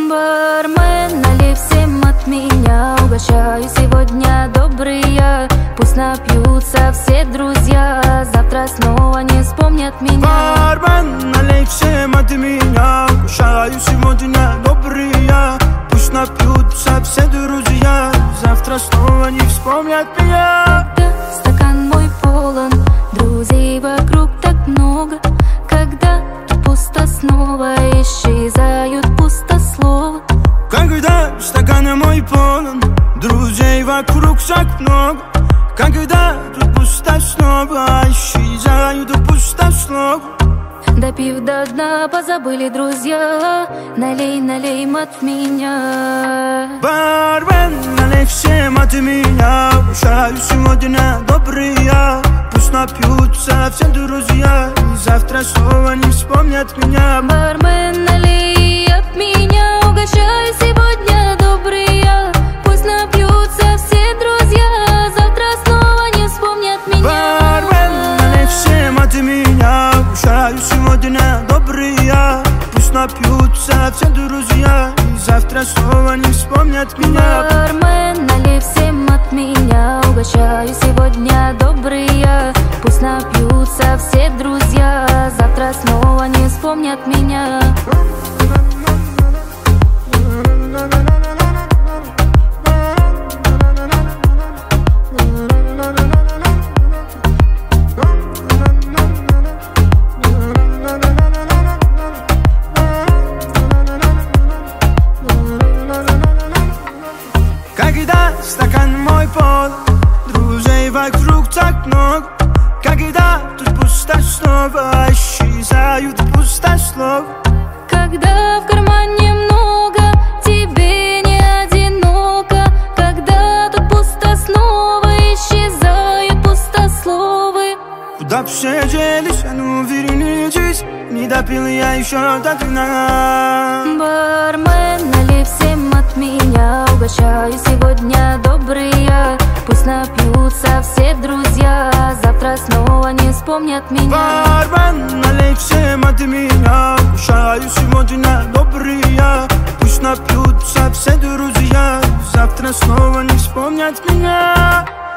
Бармен, налей всем от меня, угощаю сегодня добрые. Пусть напьются все друзья, завтра снова не вспомнят меня. Бармен, налей всем от меня, угощаю сегодня добрые. Пусть напьются все друзья, завтра снова не вспомнят меня. Когда стакан мой полон, друзей вокруг так много. Когда тут пусто, снова исчезают пустословы. Когда стакан мой полон, друзей вокруг так много. Когда тут пусто, снова исчезают пустословы. Допив до дна, позабыли друзья. Налей, налей от меня. Бармен, налей всем от меня, угощаю сегодня добрые. Пусть напьются все друзья, завтра снова не вспомнят меня. Бармен, налей от меня, угощаю сегодня добрые. Пусть напьются все друзья, завтра снова не вспомнят меня. Бармен, налей всем от меня, угощаю сегодня добрые. Пусть напьются все друзья, завтра снова не вспомнят меня. Бармен, налей всем от меня, угощаю сегодня добрые. Пусть напьются все друзья, завтра снова не вспомнят меня. Когда стакан мой полон, друзей вокруг так много. Когда тут пусто, снова исчезают пустословы. Когда в кармане много, тебе не одиноко. Когда тут пусто, снова исчезают пустословы. Куда б все делись, а ну вернитесь, не допил я еще до дна. Бармен, налей всем от меня, угощаю сегодня добрые. Пусть напьются все друзья, завтра снова не вспомнят меня. Бармен, налей всем от меня, угощаю сегодня добрые. Пусть напьются все друзья, завтра снова не вспомнят меня.